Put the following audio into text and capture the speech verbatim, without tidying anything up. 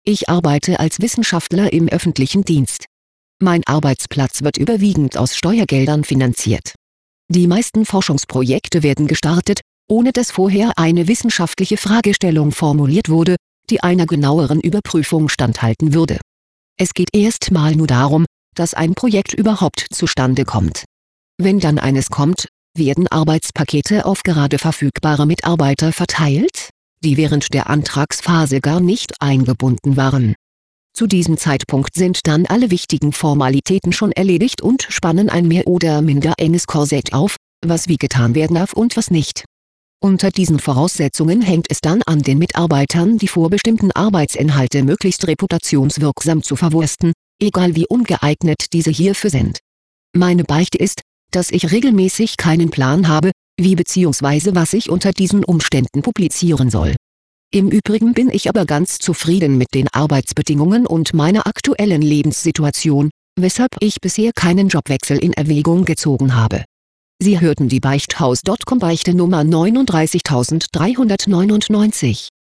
Ich arbeite als Wissenschaftler im öffentlichen Dienst. Mein Arbeitsplatz wird überwiegend aus Steuergeldern finanziert. Die meisten Forschungsprojekte werden gestartet, ohne dass vorher eine wissenschaftliche Fragestellung formuliert wurde, die einer genaueren Überprüfung standhalten würde. Es geht erstmal nur darum, dass ein Projekt überhaupt zustande kommt. Wenn dann eines kommt, werden Arbeitspakete auf gerade verfügbare Mitarbeiter verteilt, die während der Antragsphase gar nicht eingebunden waren. Zu diesem Zeitpunkt sind dann alle wichtigen Formalitäten schon erledigt und spannen ein mehr oder minder enges Korsett auf, was wie getan werden darf und was nicht. Unter diesen Voraussetzungen hängt es dann an den Mitarbeitern, die vorbestimmten Arbeitsinhalte möglichst reputationswirksam zu verwursten, egal wie ungeeignet diese hierfür sind. Meine Beichte ist, dass ich regelmäßig keinen Plan habe, wie bzw. was ich unter diesen Umständen publizieren soll. Im Übrigen bin ich aber ganz zufrieden mit den Arbeitsbedingungen und meiner aktuellen Lebenssituation, weshalb ich bisher keinen Jobwechsel in Erwägung gezogen habe. Sie hörten die Beichthaus Punkt com Beichte Nummer neununddreißigtausenddreihundertneunundneunzig.